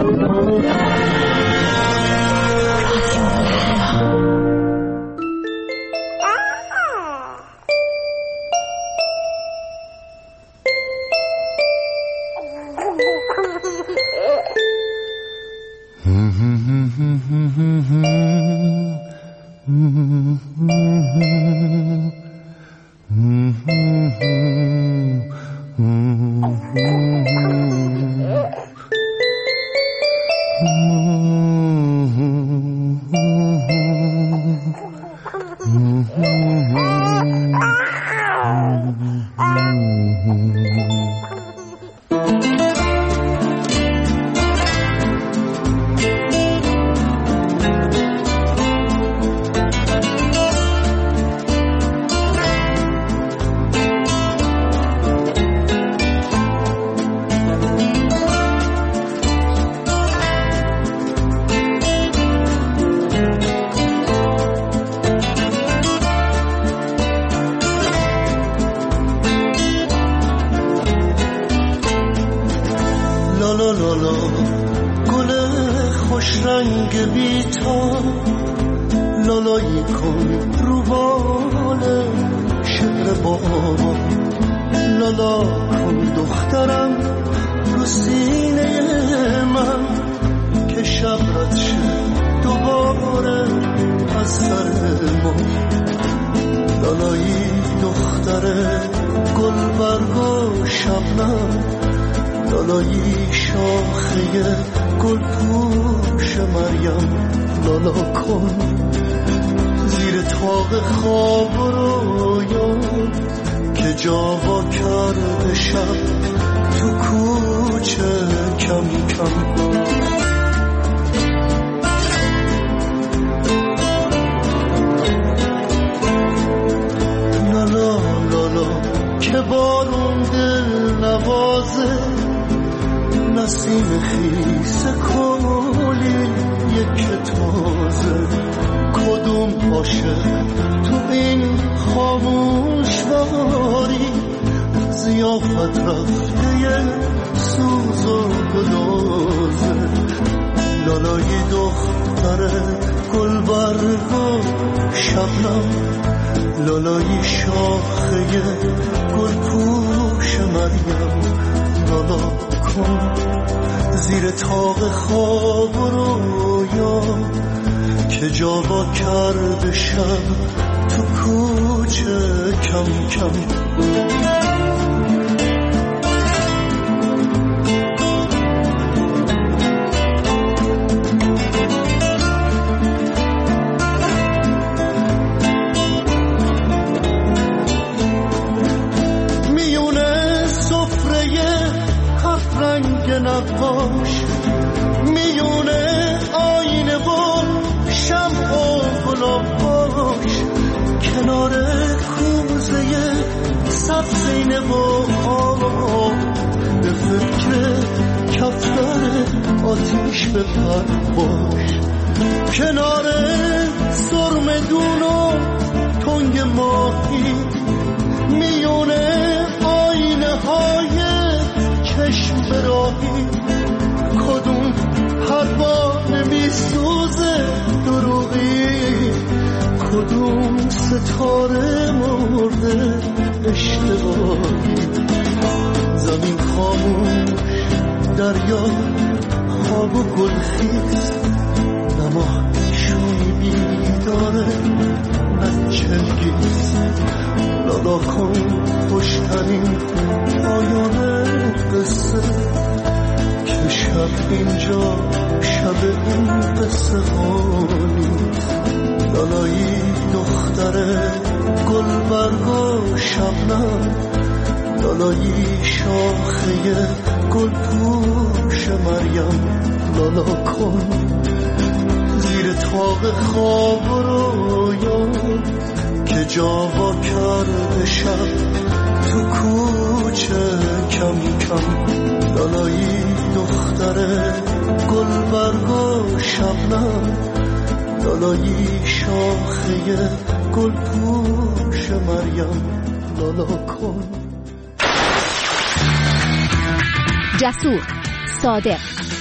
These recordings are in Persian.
جسور، صادق،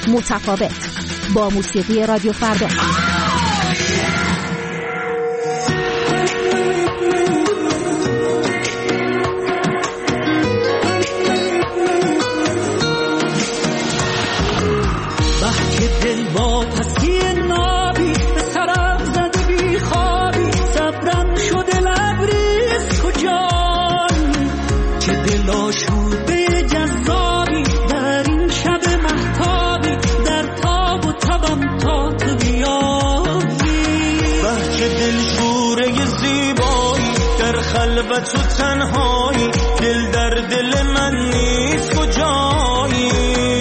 متفاوت با موسیقی رادیو فردا. خلوت و تنهایی دل در دل من نیست کجایی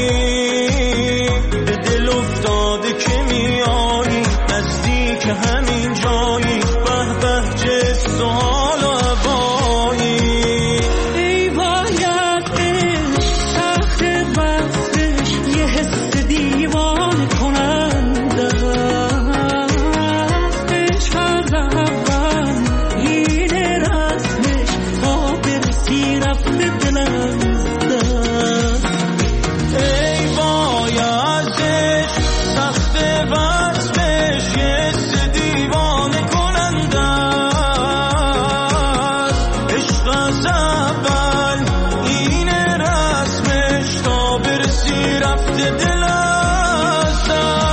به دل افتاده که میایی نزدیک همین جایی به به چه سوال و عبایی ای باید عشق سخت وقتش یه حس دیوانه کننده عشق از اول رفته دلم دست ای بایدش سخت وصفش یه دیوانه کننده است عشق از اول اینه رسمش تا برسی رفته دل از دست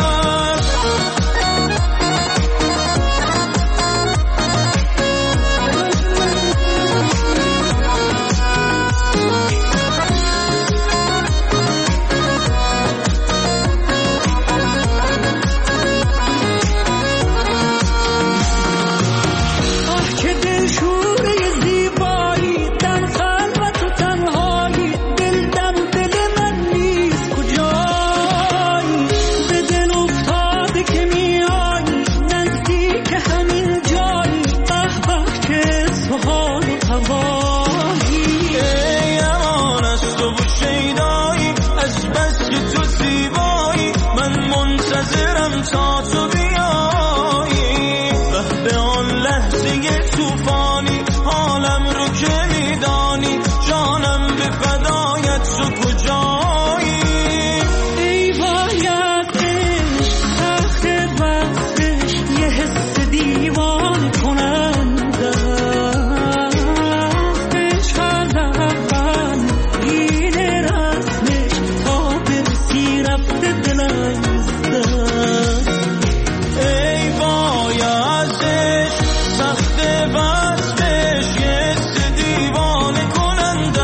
تا تو بیایی به آن لحظه توفانی حالم رو که میدانی جانم به فدایت تو کجایی ای باید عشق سخت وقتش یه حس دیوانه کننده عشق از اول اینه رسمش تا برسی رفته دلم ای بایدش سخت وصفش یه دیوانه کننده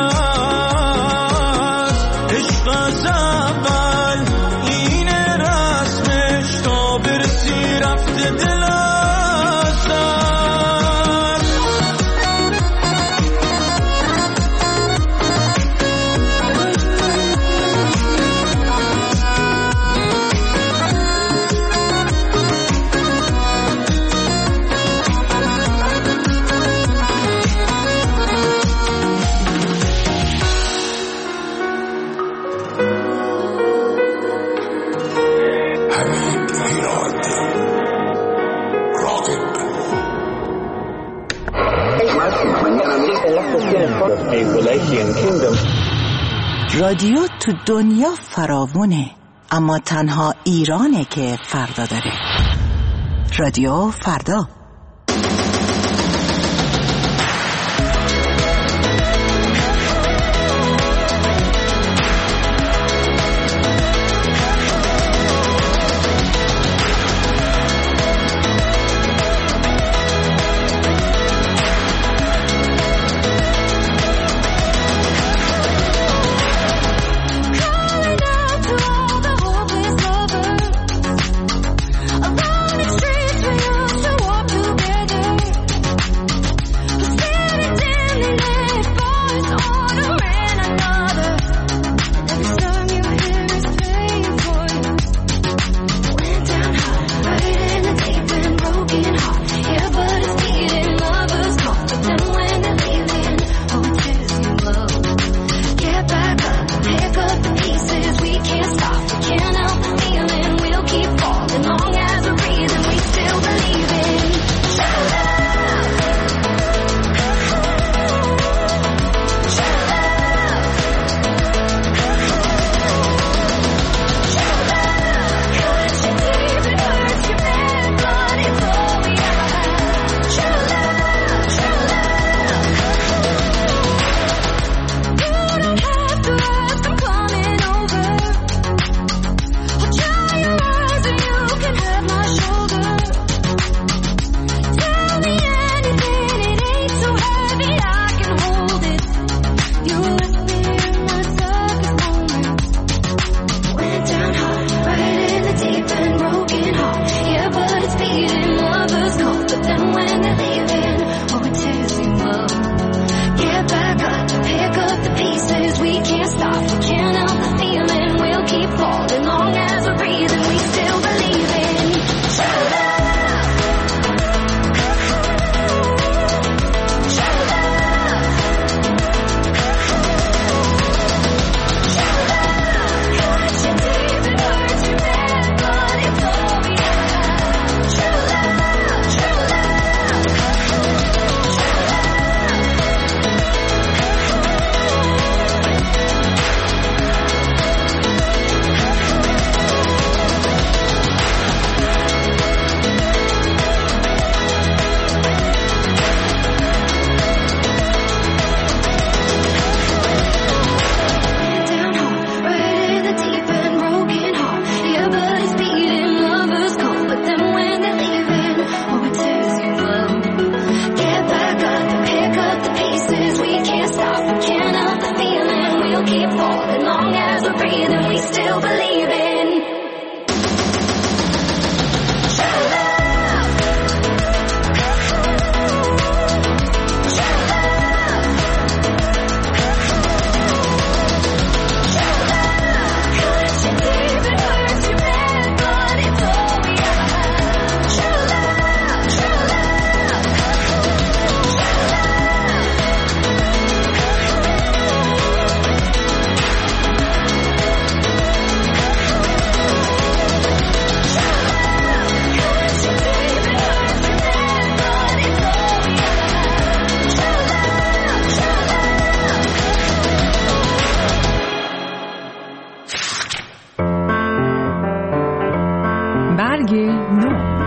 است عشق از اول اینه رسمش تا برسی رفته دل از دست رادیو تو دنیا فراوونه، اما تنها ایرانه که فردا داره. رادیو فردا. Walk رنگ نو.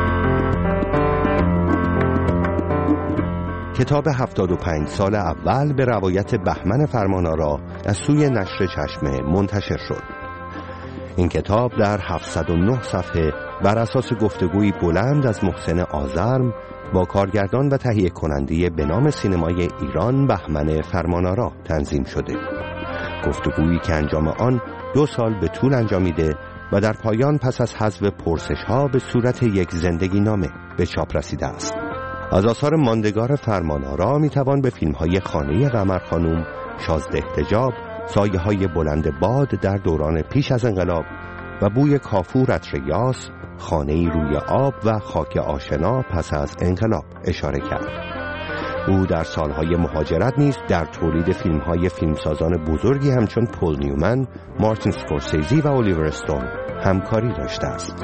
کتاب 75 سال اول به روایت بهمن فرمانآرا از سوی نشر چشمه منتشر شد. این کتاب در 709 صفحه بر اساس گفتگویی بلند از محسن آزرم با کارگردان و تهیه کننده به نام سینمای ایران بهمن فرمانآرا تنظیم شده. گفتگویی که انجام آن 2 سال به طول انجامیده و در پایان پس از حذف پرسش‌ها به صورت یک زندگی نامه به چاپ رسیده است. از آثار ماندگار فرمانآرا میتوان به فیلم‌های خانه قمر خانوم، شازده حجاب، سایه‌های بلند باد در دوران پیش از انقلاب و بوی کافور عطر یاس، خانه‌ای روی آب و خاک آشنا پس از انقلاب اشاره کرد. او در سالهای مهاجرت نیز در تولید فیلم‌های فیلمسازان بزرگی همچون پول نیومن، مارتین اسکورسیزی و الیور استون همکاری داشته است.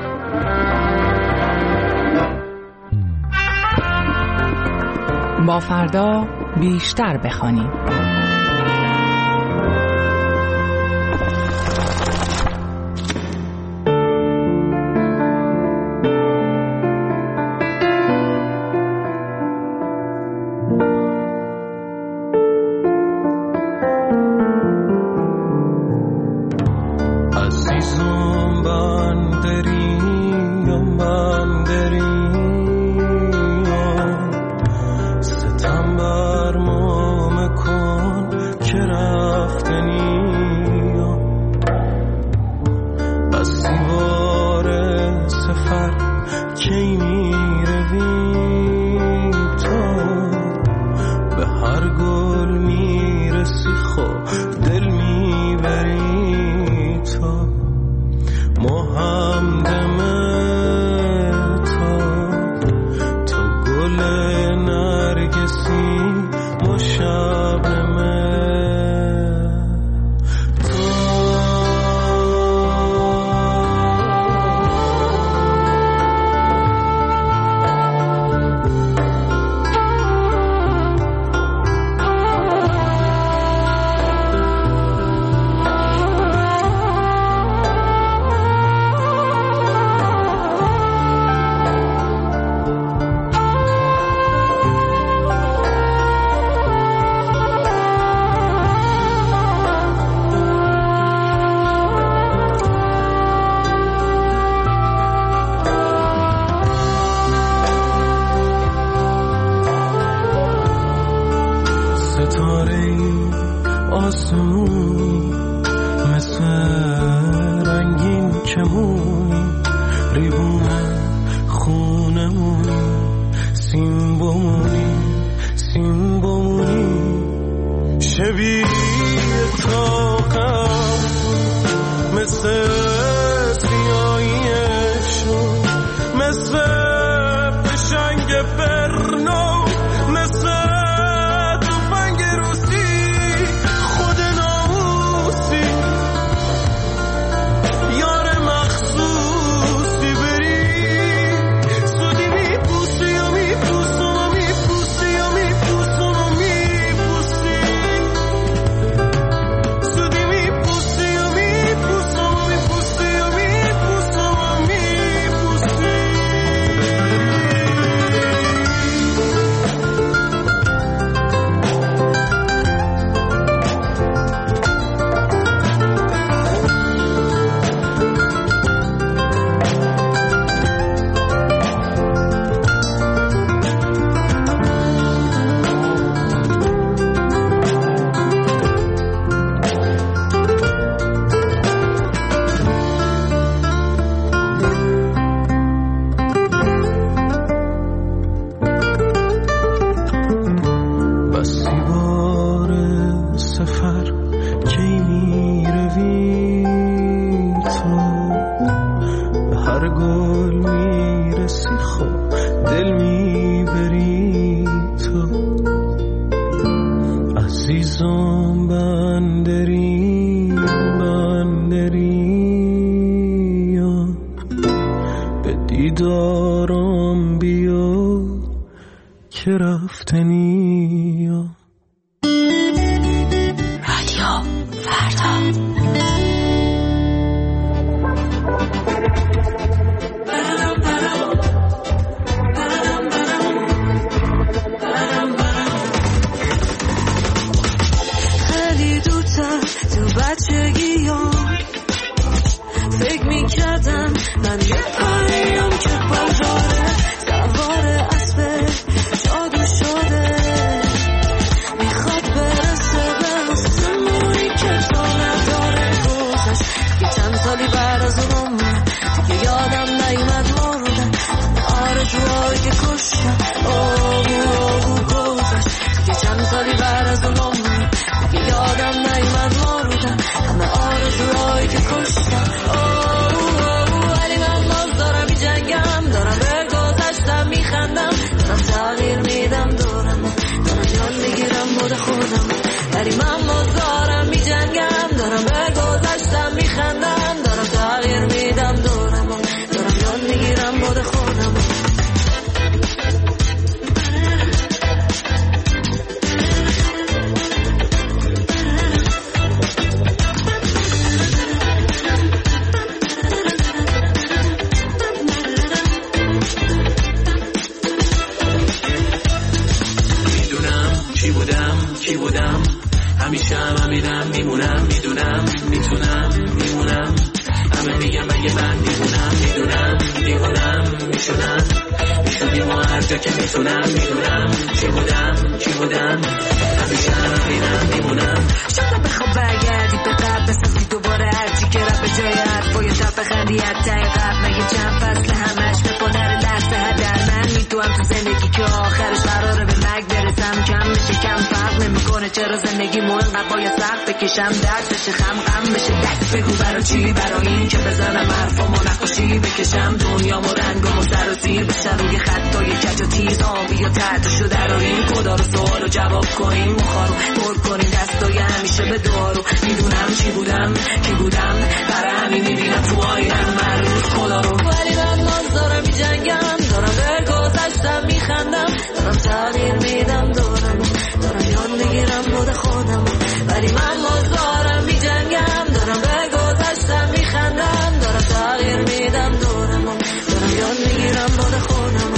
با فردا بیشتر بخوانیم. فردا فکر میکردم من یه پریم که بازاره سوار اسب جادو شده میخواد برسه به آسمونی که تا نداره گذشت یه چند سالی بعد از اون عمر دیگه یادم نیومد مردم آرزوهایی که کشتم گذشت یه چند سالی بعد از اون عمر دیگه یادم نیومد مردم همه آرزوهایی که کشتم ولی من باز دارم می جنگم دارم به گذشتم می خندم دارم تغییر میدم دارم یاد میگیرم بود خودم ولی من باز دارم می جنگم دارم به گذشتم می خندم دارم تغییر میدم دارم یاد میگیرم بود خودم کی بودم همیشه همینم میمونم میدونم میتونم میمونم همه میگم مگه من میدونم دیوونم میشونم میشونیم و هر جا که میتونم میدونم کی بودم همیشه همینم میمونم شاید بخواب برگردی به قبل بسازی دوباره هرچی که رب به جای حرفای طرف خندی حتی قبل مگه چند فصل همش بپنر لحظه هدر من میدونم تو زندگی که آخرش قراره به مرگ برسم کم میشه کم فرق نمیکنه چرا زندگی انقدر باید سخت بکشم درد بشه غم بشه دست بگو برا چی برا این که بزنم حرفامو نقاشی بکشم دنیامو رنگامو سر و زیر بشن روی خطای کج و تیز آبی یا تحتشو دراریم خدا رو سوالو جواب کنیم مخارو پر کنیم دستای همیشه به دارو میدونم چی بودم کی بودم برای همین میبینم تو آینم من روز خدا رو ولی من باز دارم میجنگم دارم به گذشتم میخندم دارم تغییر میدم دارم یاد میگیرم بود خودم ولی من باز دارم میجنگم دارم به گذشتم میخندم دارم تغییر میدم دارم یاد میگیرم بود خودم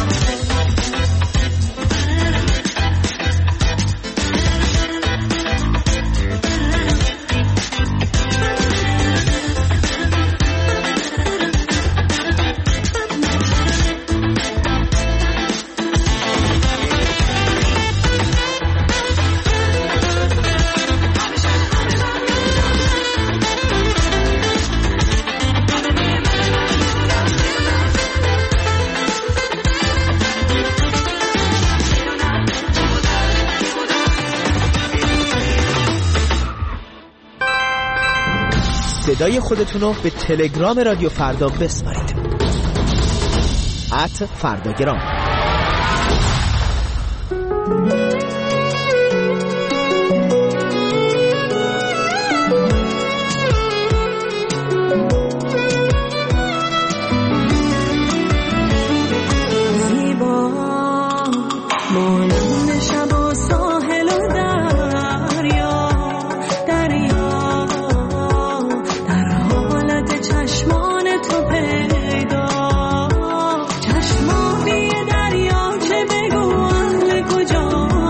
صدای خودتونو به تلگرام رادیو فردا بسپارید @فرداگرام. چشمانی دریا که بگوان کجا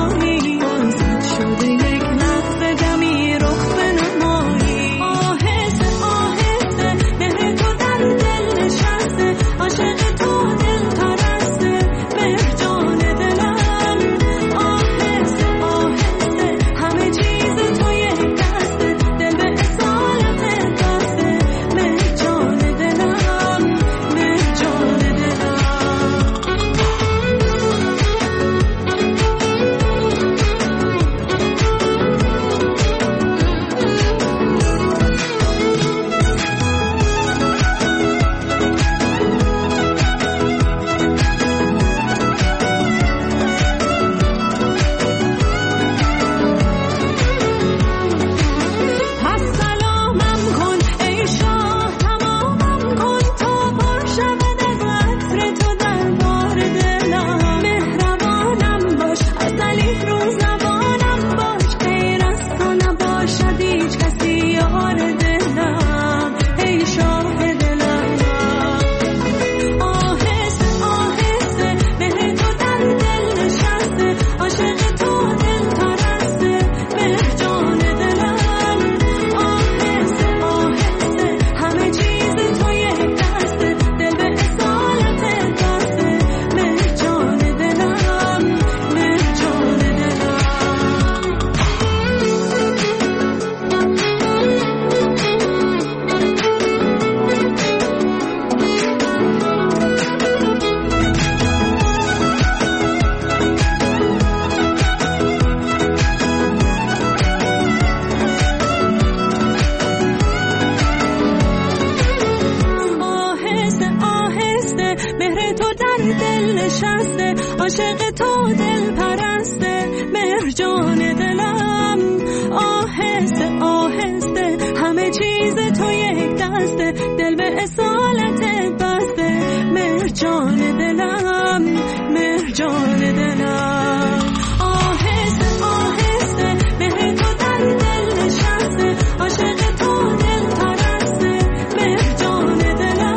نشسته، عاشق تو دل پرسته، مرجان دلم آهسته آهسته، همه چیز تو یک دسته، دل به اصالتت بسته، مرجان دلم مرجان دلم آهسته آهسته، مهر تو در دل نشسته، عاشق تو دل پرسته، مرجان دلم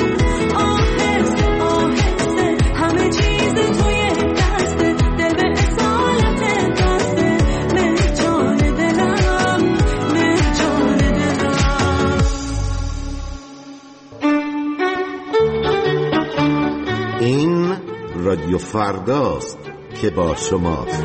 آهسته آهسته، همه چیز تو یک دسته، دل به اصالتت بسته، مرجان دلم مرجان دلم. این رادیو فرداست که با شماست.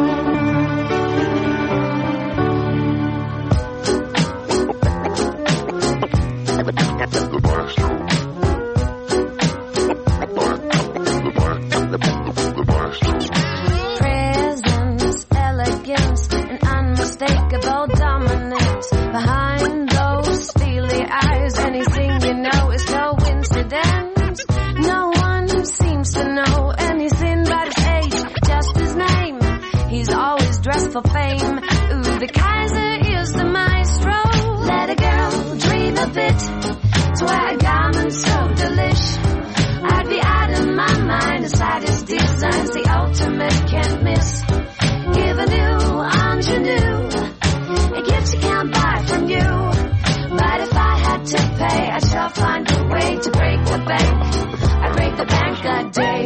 Presence, elegance, and unmistakable dominance. Behind those steely eyes, anything you know is coincidence. No one seems to know anything about his age, just his name. He's always dressed for fame. Ooh, the Kaiser is the maestro. Let a girl dream a bit to wear garments so delish. I'd be out of my mind aside his designs, the ultimate can't miss. Give a new ingenue, a gift you can't buy from you. But if I had to pay, I shall find a way to break the bank. I'd break the bank a day.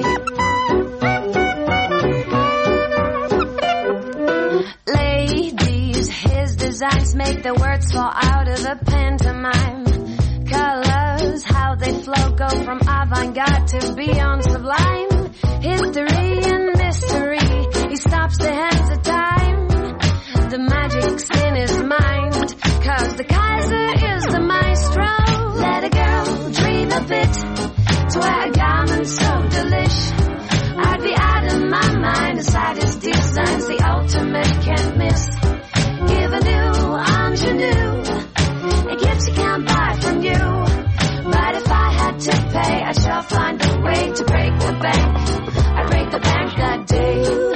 Ladies, his designs make the words fall out of the pantomime. Colors, how they flow, go from avant-garde to beyond sublime. History and mystery, he stops the hands of time. The magic's in his mind, 'cause the Kaiser is the maestro. Let a girl dream a bit to wear garments so delish. I'd be out of my mind aside his designs, the ultimate can't miss. Give a new ingenue, a gift you can't buy from you. But if I had to pay, I shall find a way to break the bank. I'd break the bank a day.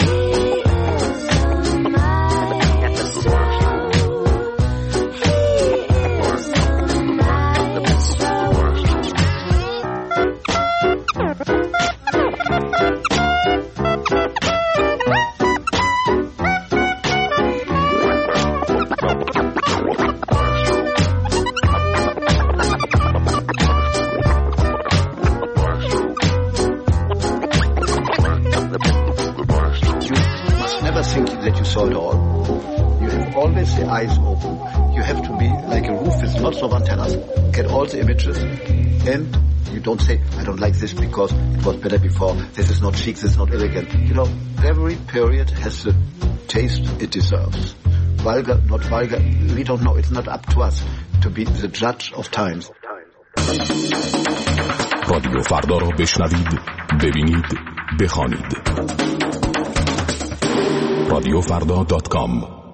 Eyes open. You have to be like a roof with lots of antennas, get all the images, and you don't say, I don't like this because it was better before, this is not chic, this is not elegant. You know, every period has the taste it deserves. Vulgar, not vulgar, we don't know. It's not up to us to be the judge of times. رادیو فردا رو بشنوید، ببینید، بخوانید. radiofarda.com.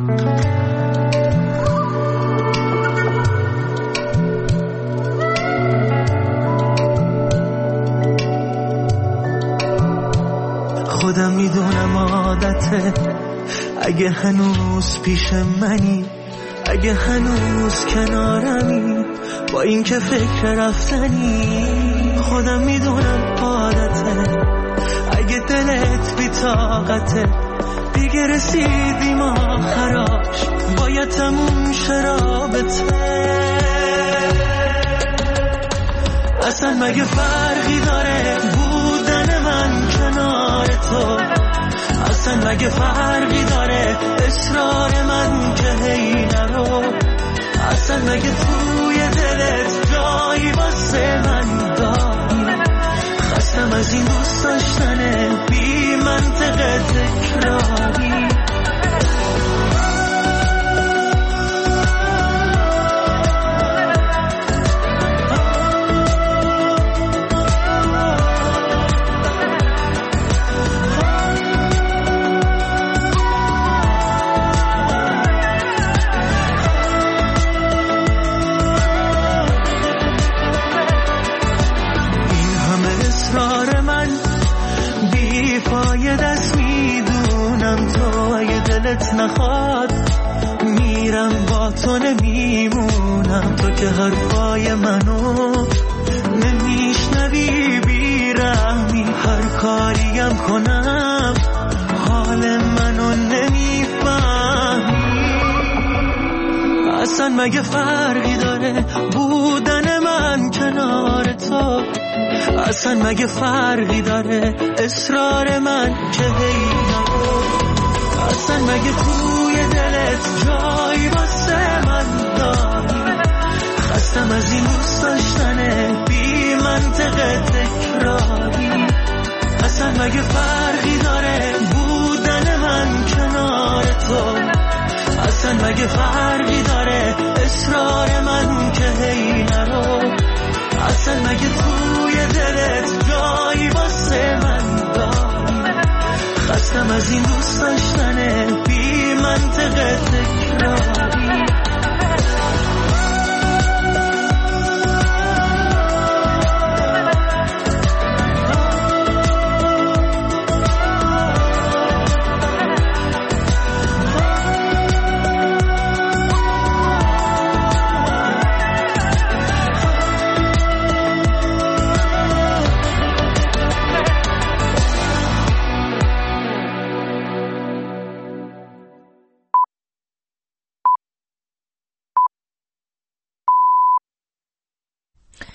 خودم میدونم عادته، اگه هنوز پیش منی، اگه هنوز کنارمی، با این که فکر رفتنی. خودم میدونم عادته، اگه دلت بی طاقته، دیگه رسیدیم آخراش، باید تموم شه رابطه. اصلا مگه فرقی داره بودن من کنار تو؟ اصلا مگه فرقی داره اصرار من که هی نرو؟ اصلا مگه توی دلت جایی واسه من داری؟ خستم از این دوست داشتن بی منطقه تکراری. دلت نخواد میرم با تو نمیمونم، تو که حرفای منو نمیشنوی بیرحمی، هر کاریم کنم حال منو نمیفهمی. اصلا مگه فرقی داره بودن من کنار تو؟ اصلا مگه فرقی داره اصرار من که هی نرو؟ اصلا مگه توی دلت جایی واسه من داری؟ خستم از این دوست داشتن بی منطق تکراری. اصلا مگه فرقی داره بودن من کنار تو؟ اصلا مگه فرقی داره اصرار من که هی نرو؟ اصلا مگه توی دلت جایی واسه من داری؟ خستم از این دوست داشتن بی منطق تکراری.